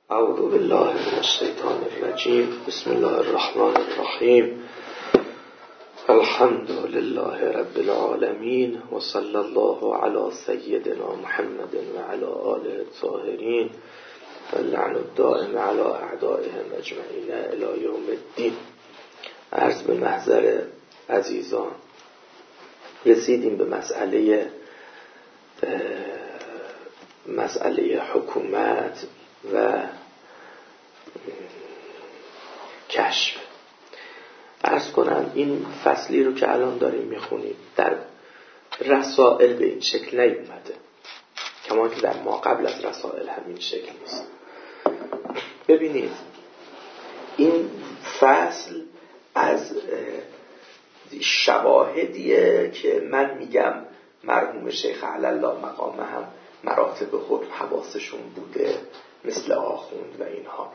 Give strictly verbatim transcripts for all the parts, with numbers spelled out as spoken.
اعوذ بالله من الشیطان الرجیم. بسم الله الرحمن الرحیم. الحمد لله رب العالمین و صلی الله علی سیدنا محمد و علی آله الطاهرین و اللعن الدائم علی اعدائهم اجمعین الی یوم الدین. عرض به محضر عزیزان، رسیدیم به مسئله مسئله حکومت و کشف. عرض کنم این فصلی رو که الان داریم میخونیم در رسائل به این شکل نیومده، کما که در ما قبل از رسائل همین شکل نیست. ببینید این فصل از شواهدیه که من میگم مرحوم شیخ علی الله مقام هم مراتب خود حواسشون بوده، مثل آخوند و اینها.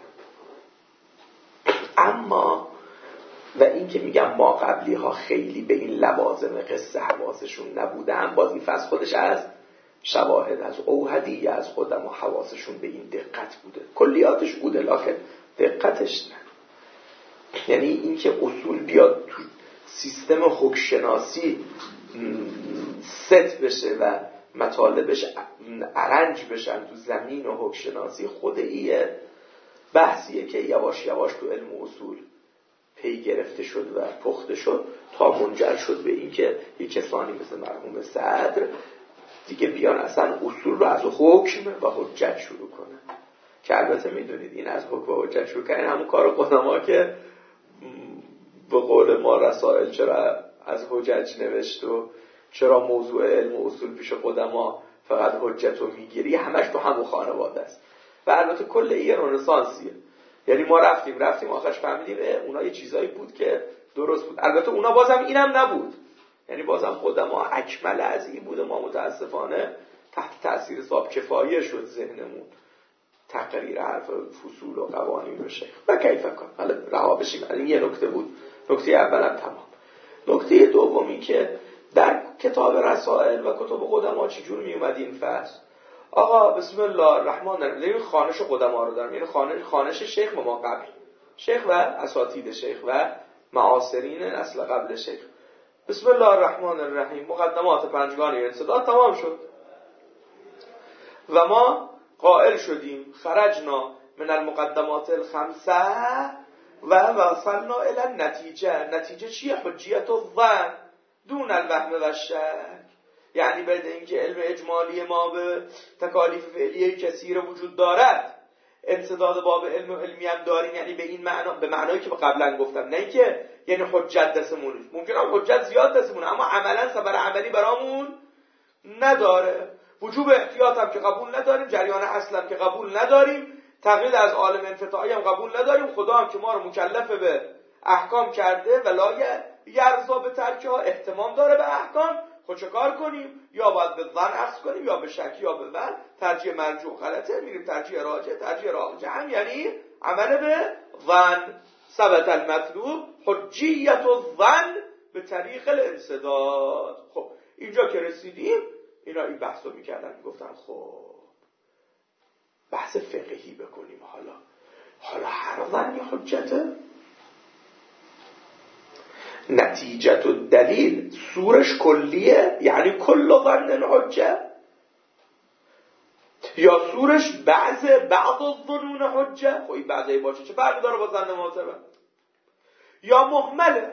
اما و این که میگم ما قبلی ها خیلی به این لوازم قصه حواسشون نبوده، هم باز این فصل خودش از شواهد از اوحدی از خودم و حواسشون به این دقت بوده. کلیاتش بوده لکن دقتش نه. یعنی این که اصول بیاد تو سیستم حکمشناسی ست بشه و مطالبش ارنج بشن تو زمین و حکمشناسی، خود ایه بحثیه که یواش یواش تو علم اصول پی گرفته شد و پخته شد تا منجر شد به این که یک کسانی مثل مرحوم صدر دیگه بیان اصلا اصول رو از حکم و حجت شروع کنن. که البته میدونید این از حکم و حجت شروع کردن همون کار قدما که به قول ما رسائل چرا از حجج نوشت و چرا موضوع علم و اصول پیش قدما فقط حجت رو میگیری، همش تو همون خانواده است. و البته کل این رنسانسیه. یعنی ما رفتیم رفتیم آخرش فهمیدیم اونا یه چیزایی بود که درست بود. البته اونا بازم اینم نبود، یعنی بازم قدما اکمل از این بود. ما متاسفانه تحت تأثیر صاحب کفایه شد ذهنمون تقریر حرف فصول و قوانین رو شیخ و کیف کن. حالا رها بشیم. این یه نکته بود، نکته اولم تمام. نکته دومی که در کتاب رسائل و کتب قدما چجور می اومد این فصل. آقا بسم الله الرحمن الرحیم، خانش قدما رو دارم، یعنی خانش خانش شیخ ما قبل شیخ و اساتید شیخ و معاصرین نسل قبل شیخ. بسم الله الرحمن الرحیم، مقدمات پنجگانه انسداد تمام شد و ما قائل شدیم خرجنا من المقدمات الخمسه و وصلنا الى النتیجه. نتیجه چیه؟ حجیت الظن دون الوهم و شک. یعنی بعد اینکه علم اجمالی ما به تکالیف فعلیه کثیر وجود دارد، انسداد باب علم و علمی هم داریم، یعنی به این معنا، به معنایی که قبلا گفتم، نه اینکه یعنی حجت دستمون ممکنه حجت زیاد دستمون اما عملا صبر عملی برامون نداره. وجوب احتیاط هم که قبول نداریم، جریان اصل هم که قبول نداریم، تقلید از عالم انفطاعی هم قبول نداریم. خدا هم که ما رو مکلف به احکام کرده ولا یرضا به ترکها، اهتمام داره به احکام. خود چه کار کنیم؟ یا باید به ظن اخذ کنیم یا به شک یا به ظن. ترجیح مرجوع غلطه، میریم ترجیح راجع، ترجیح راجع هم یعنی عمل به ظن. ثبت المطلوب حجیت الظن به طریق الانسداد. خب اینجا که رسیدیم اینا این بحثو میکردن، میگفتن خب بحث فقهی بکنیم. حالا حالا هر ظنی حجته؟ نتیجت و دلیل سورش کلیه، یعنی کل ظن حجه، یا سورش بعض بعض الظنون حجه؟ خب این بعضی باشه چه فرقی داره با ظن معتبر؟ یا محمله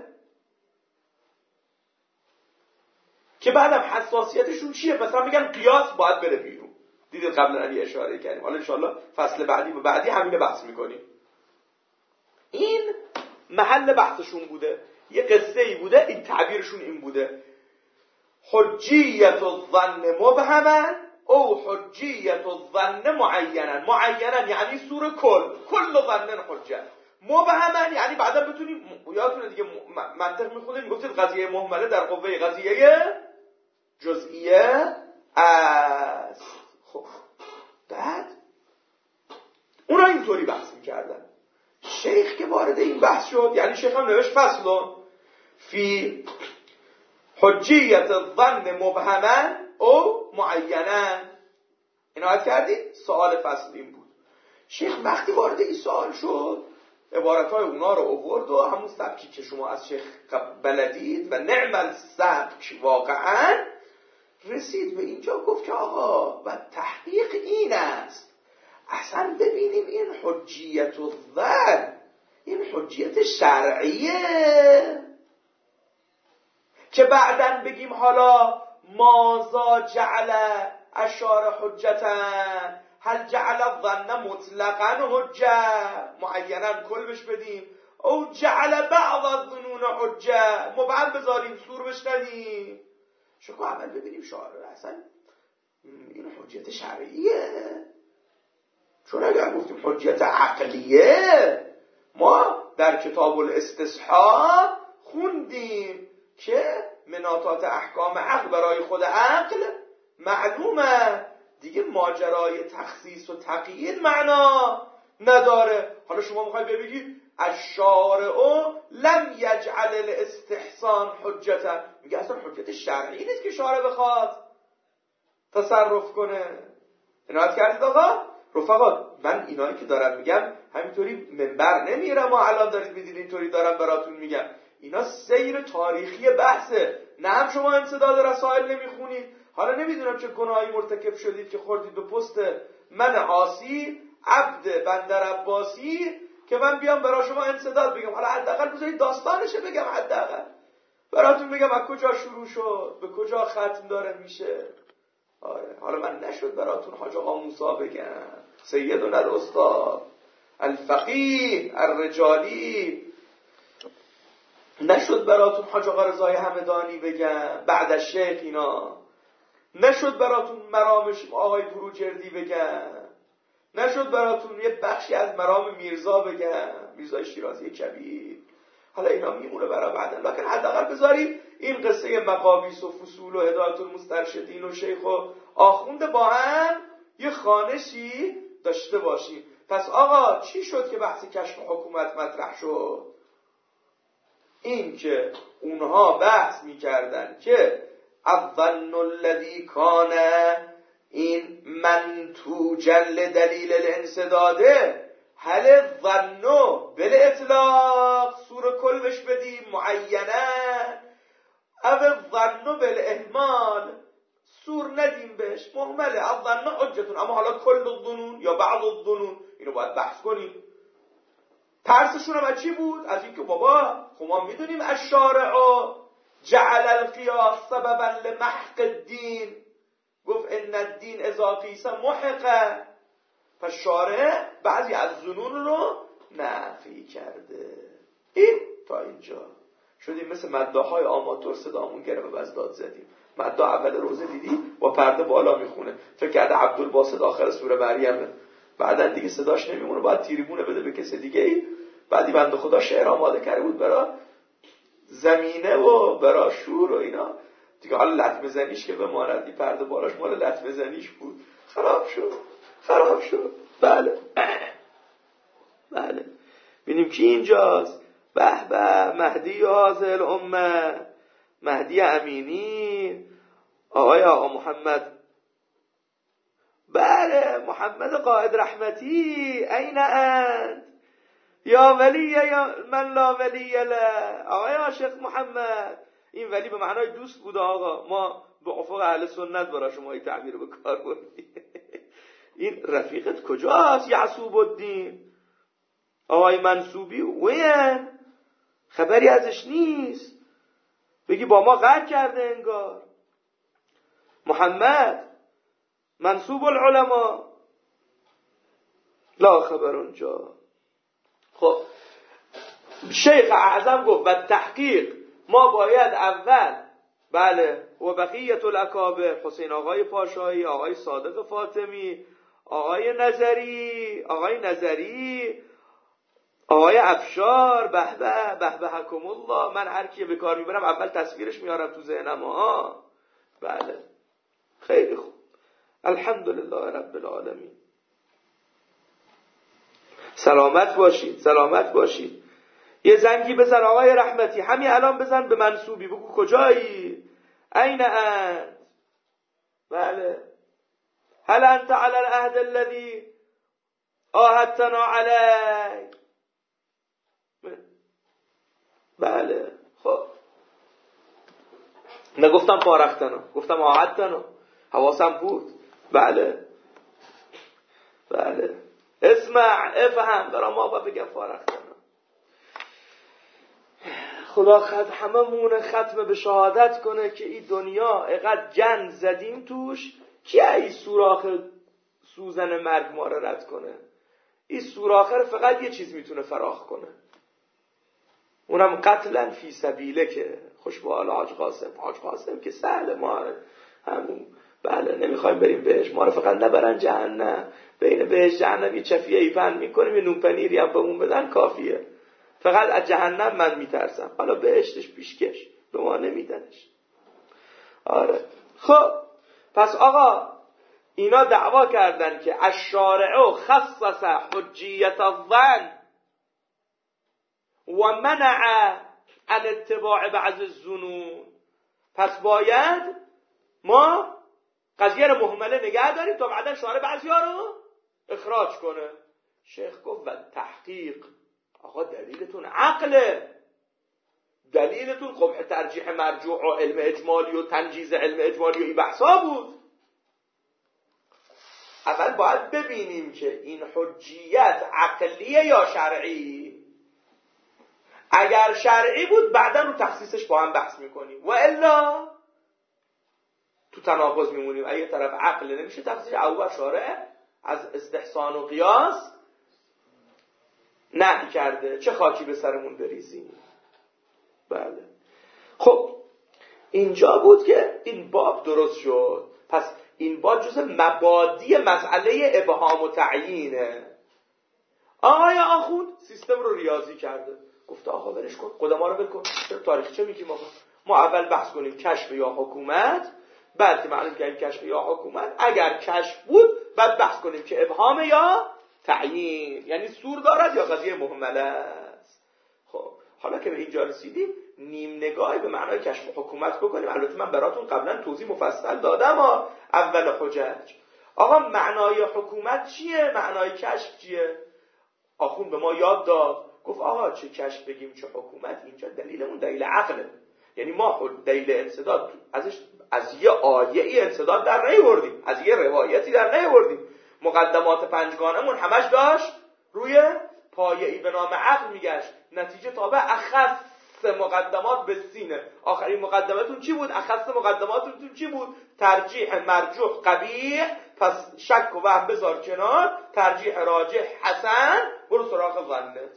که بعدم حساسیتشون چیه؟ مثلا میگن قیاس باید بره بیرون. دیدید قبلا علی اشاره کردیم، حالا انشاءالله فصل بعدی و بعدی همین بحث میکنیم. این محل بحثشون بوده، یه قصه ای بوده، این تعبیرشون این بوده: حجیت الظن مبهما او حجیت الظن معینا. معینا یعنی سور کل، کل ظن حجه. مبهما یعنی بعدا بتونیم، یادتونه دیگه منطق میخونیم میگفتید قضیه مهمله در قوه قضیه جزئیه است. خب بعد اونا اینطوری بحث میکردن. شیخ که وارد این بحث شد، یعنی شیخ هم نوشت فصل فی حجیت الظن مبهما او معینا. عنایت کردید؟ سوال فصل این بود شیخ وقتی وارد این سوال شد عبارتهای اونا رو آورد و همون سبکی که شما از شیخ بلدید و نعم السبک واقعا رسید به اینجا، گفت که آقا و تحقیق این است اصلا ببینیم این حجیت الظن این حجیت شرعیه که بعدن بگیم حالا مازا جعل اشار حجتن هل جعل الظن مطلقا حجه معینا کل بش بدیم او جعل بعض الظنون حجه مبعد بذاریم سور بش ندیم. شکو اول ببینیم شارع اصلا این حجیت شرعیه، چون اگر گفتیم حجیت عقلیه ما در کتاب الاستصحاب خوندیم که مناطات احکام عقل برای خود عقل معلومه دیگه، ماجرای تخصیص و تقیید معنا نداره. حالا شما میخواید ببینید الشارع لم یجعل الاستحسان حجتا، میگه اصلا حجت شرعی نیست که شارع بخواد تصرف کنه. عنایت کردید آقا؟ رفقا من اینایی که دارم میگم همینطوری منبر نمیرم و الان دارید میدید اینطوری دارم براتون میگم، اینا سیر تاریخی بحثه، نه هم شما انسداد رسائل نمیخونید. حالا نمیدونم چه گناهی مرتکب شدید که خوردید به پست من عاصی عبد بندر عباسی که من بیام برای شما انسداد بگم. حالا حداقل بذارید داستانشه بگم، حداقل براتون بگم از کجا شروع شد به کجا ختم داره میشه. آره حالا من نشد براتون حاج آقا موسی بگم، سیدنا الاستاد الفقیه الرجالی، نشد براتون حاج آقا رضای همدانی بگم بعد از شیخ اینا، نشد براتون مرامش آقای بروجردی بگم، نشد براتون یه بخشی از مرام میرزا بگم، میرزای شیرازی کبیر. حالا اینا میمونه برای بعدن، لکن حداقل بذارید این قصه مقابیس و فصول و هدایت المسترشدین و شیخ و آخوند با هم یه خوانشی داشته باشیم. پس آقا چی شد که بحث کشف حکومت مطرح شد؟ این که اونها بحث میکردن که الظن الذی کان این منتوجا لدلیل الانسداده هل الظن بالاطلاق سور کل بش بدیم معینه او الظن بالاهمال سور ندیم بهش مهمله. الظن حجتون، اما حالا کل الظنون یا بعض الظنون اینو باید بحث کنیم. ترسشون هم از چی بود؟ از اینکه بابا خب ما میدونیم الشارع جعل القیاس سببا لمحق الدین، گفت ان الدین اذا قیس محقه، پس شارع بعضی از ظنون رو نفی کرده. این تا اینجا شدیم مثل مداحای آماتور صدامون گرفت و داد زدیم. مداح اول روزه دیدی با پرده بالا میخونه، فکر کرده عبدالباسط آخر سوره مریمه، بعدن دیگه صداش نمیمونه باید تیریبونه بده به کسی دیگه ای. بعدی بنده خدا شعر آماده کرده بود برای زمینه و برای شور و اینا دیگه، حالا لطمه زنیش که بماند، این پرده بالاش مال لطمه زنیش بود، خراب شد خراب شد. بله بله ببینیم کی اینجاست. به به مهدی حاضر امه، مهدی امینی، آقای آقا محمد، بله محمد قائد رحمتی، این انت یا ولی یا من لا ولی له. آقای عاشق محمد، این ولی به معنای دوست بوده آقا، ما به افق اهل سنت برای شما این تعبیر رو به کار بردیم. این رفیقت کجاست یعصوب الدین؟ آقای منصوبی وین خبری ازش نیست، بگی با ما قهر کرده انگار. محمد منصوب العلماء لا خبر اونجا. خب شیخ اعظم گفت و تحقیق ما باید اول بله و بقیت الاکابر، حسین آقای پاشایی، آقای صادق فاطمی، آقای نظری، آقای نظری، آقای افشار، به به به به حکم الله. من هر کی به کار میبرم اول تصویرش میارم تو ذهنم. ها بله خیلی خوب، الحمدلله رب العالمین. سلامت باشید سلامت باشید. یه زنگی بزن آقای رحمتی، همین الان بزن به منصوبی، بگو کجایی؟ این انت؟ بله هل انت علی العهد الذی آهدتنا علی. بله خب نگفتم فارختنا، گفتم آهدتنا، حواسم بود. بله بله اسمع افهم، دارم ما با بگم فارختنا. خدا خد همه مون ختم به شهادت کنه که این دنیا اقدر جن زدیم توش که این سوراخ سوزن مرگ ما رو رد کنه. این سوراخه فقط یه چیز میتونه فراخ کنه، اونم قتلا فی سبیله. که خوش به حال حاج قاسم. حاج قاسم که سهل، ما همون بله نمیخوایم بریم بهش، ما رو فقط نبرن جهنم، بین بهش جهنم یه چفیه ایپن میکنیم، یه نونپنیری هم بهمون بدن کافیه. فقط از جهنم من میترسم، حالا بهشتش پیشکش به ما نمیدنش. آره خب پس آقا اینا دعوا کردن که الشارع خصص حجیت الظن و منع عن اتباع بعض الظنون. پس باید ما قضیه رو مهمله نگه داریم تا بعدا شارع بعضی‌ها رو اخراج کنه. شیخ گفت و تحقیق، آقا دلیلتون عقله، دلیلتون قبح ترجیح مرجوع و علم اجمالی و تنجیز علم اجمالی و این بحثا بود. اول باید ببینیم که این حجیت عقلیه یا شرعی. اگر شرعی بود بعدا رو تخصیصش با هم بحث میکنیم، و الا تو تناقض میمونیم. اگه طرف عقل نمیشه تخصیص، او بر شارع از استحسان و قیاس نهی کرده، چه خاکی به سرمون بریزیم. بله خب اینجا بود که این باب درست شد. پس این باب جزء مبادی مسئله ابهام و تعیینه. آقای آخوند سیستم رو ریاضی کرده، گفته آقا برش کن، قدما رو ول کن، چرا تاریخچه میگیم آقا؟ ما اول بحث کنیم کشف یا حکومت، بعد که معلوم کنیم کشف یا حکومت، اگر کشف بود بعد بحث کنیم که ابهام یا تعیین، یعنی سور دارد یا قضیه مهمله است. خب حالا که به اینجا رسیدیم نیم نگاهی به معنای کشف و حکومت بکنیم. البته من براتون قبلا توضیح مفصل دادم ها اول حجج. آقا معنای حکومت چیه؟ معنای کشف چیه؟ آخوند به ما یاد داد، گفت آقا چه کشف بگیم چه حکومت، اینجا دلیلمون دلیل عقله. یعنی ما دلیل انسداد ازش از یه آیه‌ای انسداد در نیاوردیم، از یه روایتی در نیاوردیم. مقدمات پنجگانمون همش داشت روی پایه‌ای به نام عقل میگشت. نتیجه تابع اخص مقدمات به سینه. آخرین مقدماتون چی بود؟ اخص مقدماتون چی بود؟ ترجیح مرجوح قبیح، پس شک و وهم بذار کنار، ترجیح راجح حسن، برو سراغ ظنت.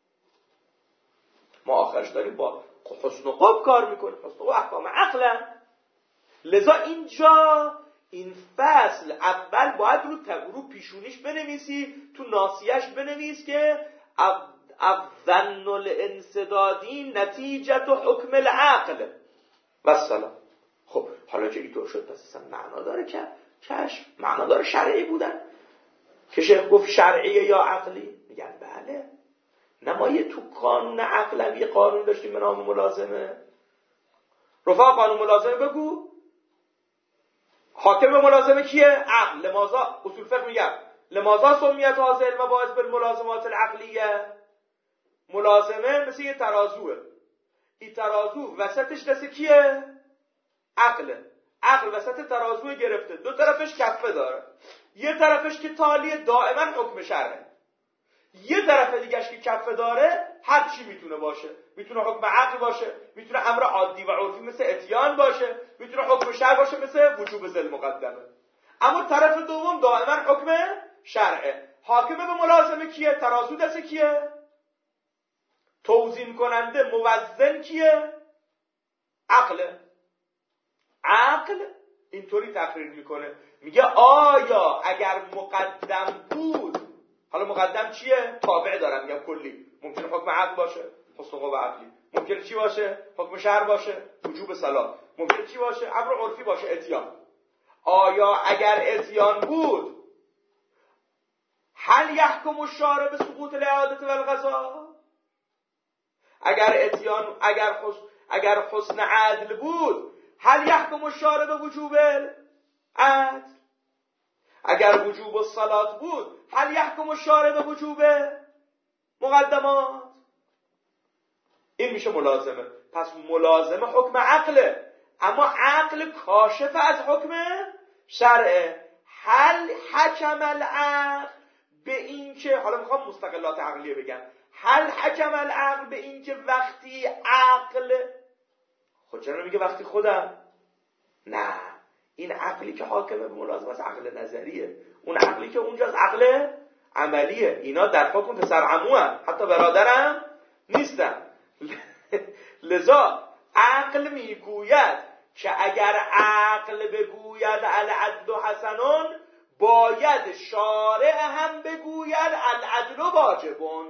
ما آخرش داریم با حسن و قب کار میکنیم، حسن و احکام عقلن. لذا اینجا این فصل اول باید رو تگرو پیشونیش بنویسی، تو ناسیش بنویس که الظن الانسدادی نتیجت و حکم العقل و السلام. خب حالا که اینطور شد پس اصلا معنا داره که کشف معنا داره شرعی بودن. که شیخ گفت شرعیه یا عقلی؟ میگن بله. نمایه تو قانون عقلم یه قانون داشتیم به نام ملازمه. رفاق قانون ملازمه بگو. حاکم ملازمه کیه؟ عقل. لماذا اصول فقه میگن لماذا سمیت هذا المباحث بالملازمات العقلیه؟ ملازمه مثل یه ترازوه، این ترازو وسطش دست کیه؟ عقله. عقل وسط ترازو گرفته، دو طرفش کفه داره، یه طرفش که تالیه دائما حکم شرعه، یه طرف دیگهش که کفه داره هر چی میتونه باشه. میتونه حکم عقل باشه، میتونه امر عادی و عرفی مثل اتیان باشه، میتونه حکم شرع باشه مثل وجوب ذل مقدمه. اما طرف دوم دائما حکم شرعه. حاکم به ملازمه کیه؟ ترازو دست کیه؟ توزین کننده موزن کیه؟ عقله. عقل اینطوری تقریر میکنه، میگه آیا اگر مقدم بود، حالا مقدم چیه؟ تابع دارم میگم کلی، ممکنه حکم عقل باشه، حسن قوه عقلی، ممکنه چی باشه؟ حکم شرع باشه، وجوب صلاة، ممکنه چی باشه؟ امر عرفی باشه، اتیان. آیا اگر اتیان بود هل یحکم الشارع به سقوط الاعاده و القضا؟ اگر اتیان اگر حسن اگر حسن عدل بود هل یحکم الشارع به وجوب عدل؟ اگر وجوب الصلات بود هل یحکم الشارع به وجوب مقدمات؟ این میشه ملازمه. پس ملازمه حکم عقله، اما عقل کاشف از حکم شرعه. هل حکم العقل به این که، حالا میخوام مستقلات عقلیه بگم، هل حکم العقل به این که وقتی عقل، خود چرا میگه وقتی خودم؟ نه، این عقلی که حاکمه به ملازمه از عقل نظریه، اون عقلی که اونجاست عقل عملیه. اینا در حکم پسر عمو هم، حتی برادرم نیستن. لذا عقل میگوید که اگر عقل بگوید العدل حسنون، باید شارع هم بگوید العدل واجبون.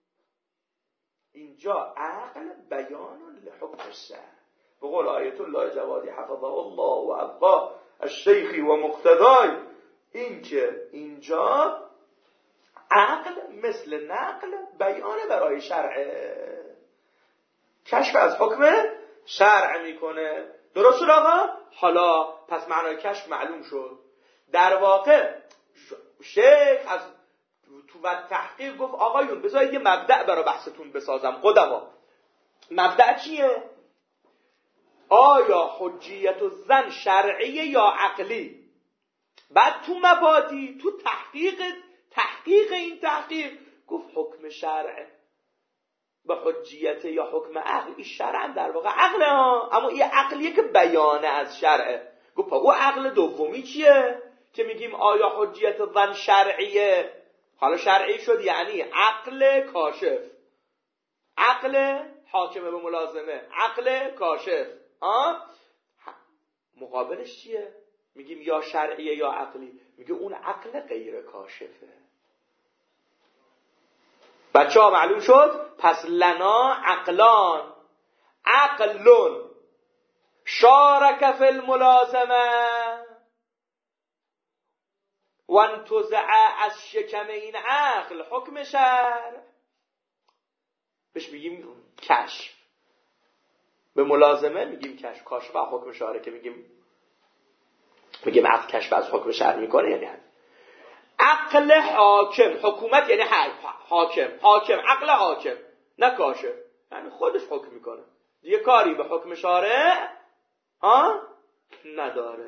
اینجا عقل بیان لحکم الشرع. به قول آیت الله جوادی حفظه الله و ابقا الشیخی و مقتدای، این که اینجا عقل مثل نقل بیان برای شرع، کشف از حکم شرع میکنه. درست شد آقا؟ حالا پس معنای کشف معلوم شد. در واقع شیخ از تو و تحقیق گفت آقایون بذارید یه مبدأ برای بحثتون بسازم. قدما مبدأ چیه؟ آیا حجیت الظن شرعیه یا عقلی؟ بعد تو مبادی، تو تحقیق تحقیق این تحقیق گفت حکم شرع به حجیت یا حکم عقل. این شرع در واقع عقله ها، اما این عقلیه که بیانه از شرعه. گفت او عقل دومی چیه که میگیم آیا حجیت الظن شرعیه؟ حالا شرعی شد یعنی عقل کاشف، عقل حاکمه به ملازمه، عقل کاشف. آه؟ مقابلش چیه؟ میگیم یا شرعیه یا عقلی. میگه اون عقل غیر کاشفه. بچه ها معلوم شد؟ پس لنا عقلان، عقلون شارک فی الملازمه و انتزع از شکم این عقل حکم شرع. بهش میگیم کشف. به ملازمه میگیم کشف. کاشف از حکم شرع که میگیم میگیم عقل کشف از حکم شرع میکنه یعنی هم. عقل حاکم، حکومت یعنی حاکم، حاکم عقل حاکم نه کاشف، یعنی خودش حکم میکنه دیگه، کاری به حکم شارع ها نداره.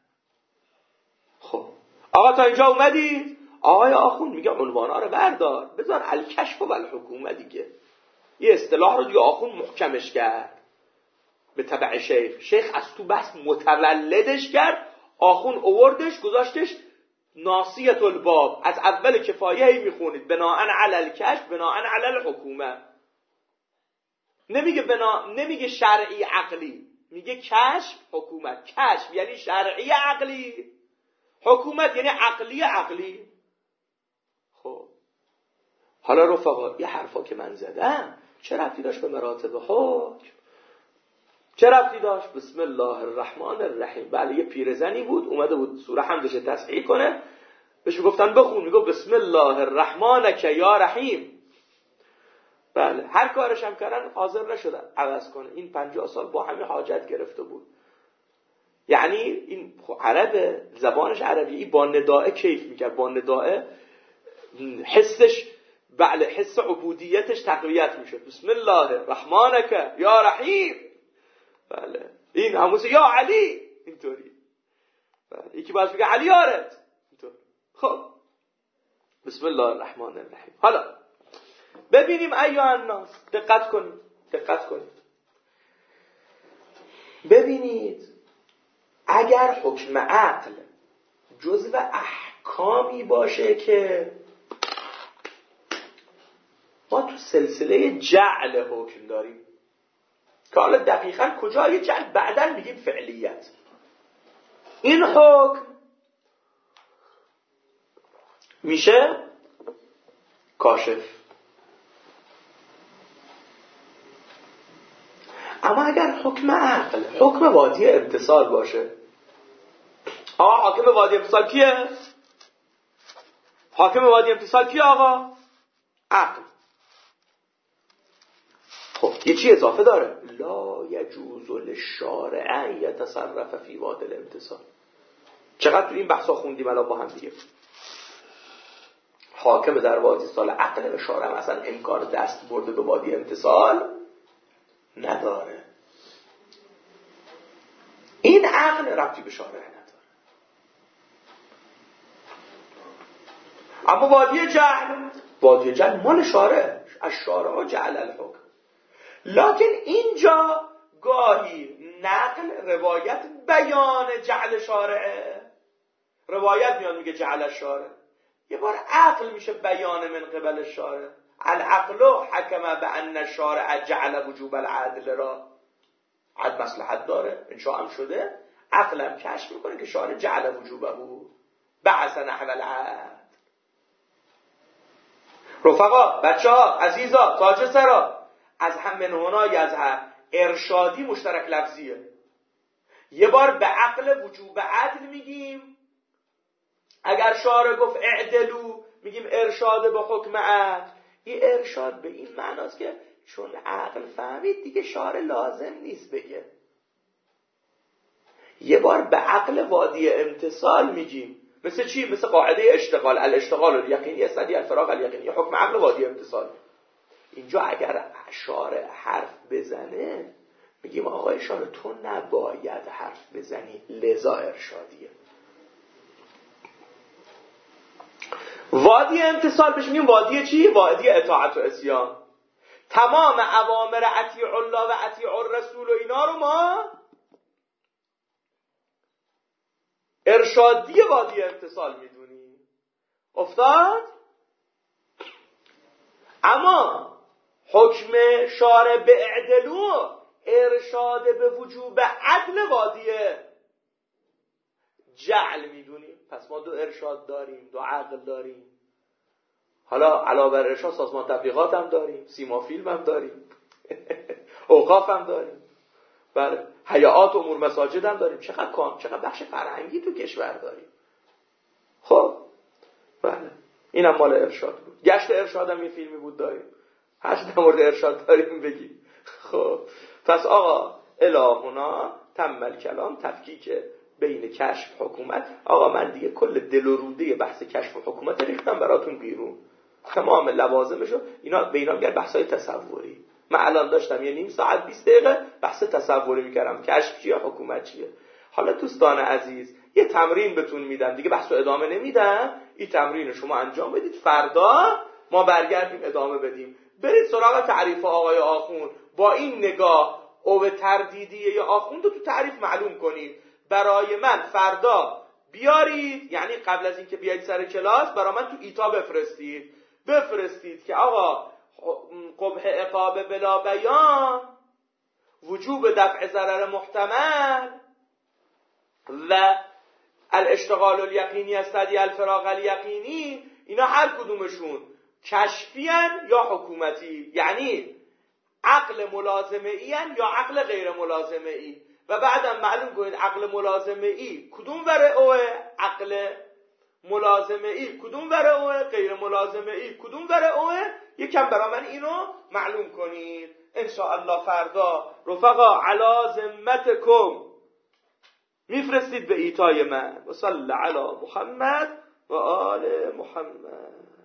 خب آقا تا اینجا اومدید؟ آقای آخوند میگه عنوانا رو بردار بذار الکشف و الحکومه دیگه. یه اصطلاح رو دیگه آخوند محکمش کرد به تبع شیخ. شیخ از تو بحث متولدش کرد، آخوند اووردش گذاشتش ناصیت الباب. از اول کفایه میخونید بناءً علی الکشف بناءً علی الحکومه. نمیگه بنا نمیگه شرعی عقلی، میگه کشف حکومت. کشف یعنی شرعی عقلی، حکومت یعنی عقلی عقلی. خب حالا رفقا یه حرفا که من زدم چه ربطی داشت به مراتب حکم؟ چه ربطی داشت؟ بسم الله الرحمن الرحیم. بله یه پیرزنی بود اومده بود سوره حمدش تصحیح کنه، بهش گفتن بخون، میگه بسم الله الرحمن که یا رحیم. بله هر کارش هم کردن حاضر نشدن عوض کنه. این پنجاه سال با همه حاجت گرفته بود. یعنی این عربه، زبانش عربی، این با ندائه کیف میکرد، با ندائه حسش، بله حس عبودیتش تقویت میشد. بسم الله الرحمن که یا رحیم. بله این همون یا علی اینطوری. بله یکی باز میگه علی یارت اینطور. خب بسم الله الرحمن الرحیم. حالا ببینیم ایها الناس، دقت کنید دقت کنید ببینید اگر حکم عقل جزء احکامی باشه که ما تو سلسله جعل حکم داریم که حالا دقیقاً کجای جعل بعداً میگیم فعلیت، این حکم میشه کاشف. اما اگر حکم عقل حکم وادی امتصال باشه، آقا حاکم وادی امتصال کیه؟ حاکم وادی امتصال کیه آقا؟ عقل. خب یه چی اضافه داره، لا یجوز للشارع ان یتصرف فی وادی الامتصال. چقدر تو این بحثا خوندیم الان با هم دیگه. حاکم در وادی سال عقل و شارع اصلا امکان دست برده به وادی امتصال نداره. این عقل ربطی به شارع نداره. اما وادی جهل، وادی جهل مال شارع، از شارع جعل الحکم. لکن اینجا گاهی نقل روایت بیان جعل شارعه، روایت میاد میگه جعل شارع، یه بار عقل میشه بیان من قبل شارع. العقل حکم بان الشارع جعل وجوب العدل را، عد مصلحت داره انشاء هم شده، عقلم کشف میکنه که شارع جعل وجوبه بعث نحو العدل. رفقا، بچه ها، عزیزا، تاج سرا، از هم من هنای از هم ارشادی مشترک لفظیه. یه بار به عقل وجوب عدل میگیم، اگر شارع گفت اعدلو میگیم ارشاد به حکم عدل. این ارشاد به این معناست که چون عقل فهمید دیگه شارع لازم نیست بگه. یه بار به عقل وادی امتصال میگیم، مثل چی؟ مثل قاعده اشتغال، الاشتغال الیقینی استدی الفراغ الیقینی، حکم عقل وادی امتصال. اینجا اگر شارع حرف بزنه میگیم آقای شارع تو نباید حرف بزنی، لذا ارشادیه. وادی امتصال بهش میگیم وادی چی؟ وادی اطاعت و عصیان. تمام اوامر اطیع الله و اطیع الرسول و اینا رو ما ارشادی وادی امتصال میدونیم. افتاد؟ اما حکم شارع به اعدلو ارشاد به وجوب عدل وادی جعل میدونیم. پس ما دو ارشاد داریم، دو عقل داریم. حالا علاوه بر ارشاد سازمان تبلیغات هم داریم، سیما فیلم هم داریم، اوقاف هم داریم، بله، حیات امور مساجد هم داریم. چقدر کام، چقدر بخش فرهنگی تو کشور داریم. خب بله، اینم مال ارشاد بود. گشت ارشاد هم یه فیلمی بود داریم. هر چی در مورد ارشاد داریم بگیم. خب پس آقا الهونا تمل کلام تفکیک بین کشف حکومت. آقا من دیگه کل دل و روده بحث کشف و حکومت ریختم براتون بیرون، تمام لوازمشو. اینا به اینا میگن بحثای تصوری. من الان داشتم یه نیم ساعت بیست دقیقه بحث تصوری میکردم، کشف چیه حکومت چیه. حالا دوستان عزیز یه تمرین بهتون میدم دیگه، بحثو ادامه نمیدم، این تمرین شما انجام بدید، فردا ما برگردیم ادامه بدیم. برید سراغ تعریف آقای آخوند، با این نگاه او تردیدیه یا آخوند رو تو تعریف معلوم کنید. برای من فردا بیارید، یعنی قبل از اینکه بیاید سر کلاس برای من تو ایتا بفرستید بفرستید که آقا قبح عقاب بلا بیان، وجوب دفع ضرر محتمل و الاشتغال الیقینی استدی الفراغ الیقینی، اینا هر کدومشون کشفیان یا حکومتی، یعنی عقل ملازمه ایان یا عقل غیر ملازمه ای. و بعدم معلوم کنید عقل ملازمه ای کدوم وره اوه، عقل ملازمه ای کدوم وره اوه، غیر ملازمه ای کدوم وره اوه. یکم برای من اینو معلوم کنید انشاءالله. فردا رفقا علی ذمتکم میفرستید به ایتای من. و صلی علی محمد و آل محمد.